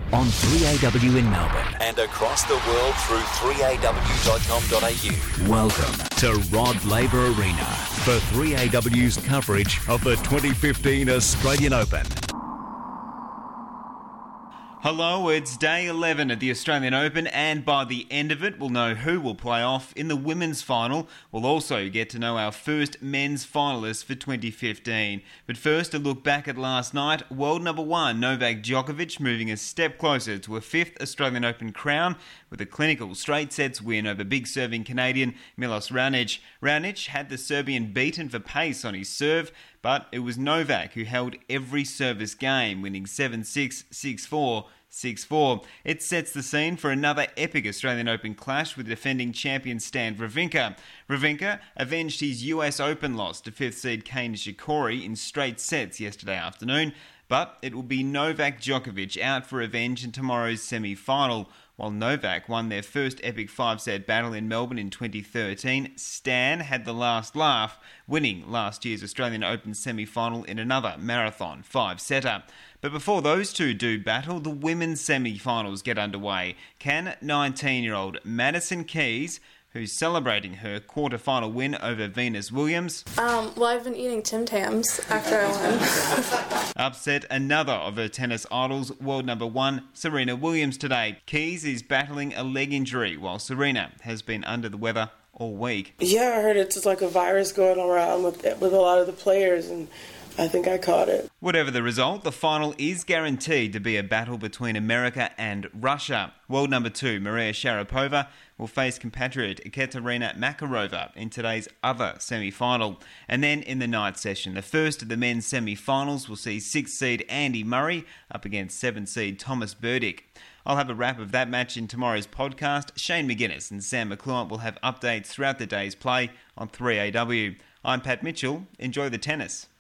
on 3AW in Melbourne and across the world through 3aw.com.au. Welcome to Rod Laver Arena for 3AW's coverage of the 2015 Australian Open. Hello, it's day 11 at the Australian Open, and by the end of it, we'll know who will play off in the women's final. We'll also get to know our first men's finalists for 2015. But first, a look back at last night. World number one, Novak Djokovic, moving a step closer to a fifth Australian Open crown with a clinical straight sets win over big serving Canadian Milos Raonic. Raonic had the Serbian beaten for pace on his serve, but it was Novak who held every service game, winning 7-6, 6-4, 6-4. It sets the scene for another epic Australian Open clash with defending champion Stan Wawrinka. Wawrinka avenged his US Open loss to fifth seed Kei Nishikori in straight sets yesterday afternoon, but it will be Novak Djokovic out for revenge in tomorrow's semi-final. While Novak won their first epic five-set battle in Melbourne in 2013, Stan had the last laugh, winning last year's Australian Open semi-final in another marathon five-setter. But before those two do battle, the women's semi-finals get underway. Can 19-year-old Madison Keys, who's celebrating her quarter-final win over Venus Williams, well, I've been eating Tim Tams after I won. upset another of her tennis idols, world number one, Serena Williams today? Keys is battling a leg injury, while Serena has been under the weather all week. Yeah, I heard it's just like a virus going around with a lot of the players, and I think I caught it. Whatever the result, the final is guaranteed to be a battle between America and Russia. World number two, Maria Sharapova, will face compatriot Ekaterina Makarova in today's other semi-final. And then in the night session, the first of the men's semi-finals will see 6th seed Andy Murray up against 7th seed Thomas Berdych. I'll have a wrap of that match in tomorrow's podcast. Shane McGuinness and Sam McClure will have updates throughout the day's play on 3AW. I'm Pat Mitchell. Enjoy the tennis.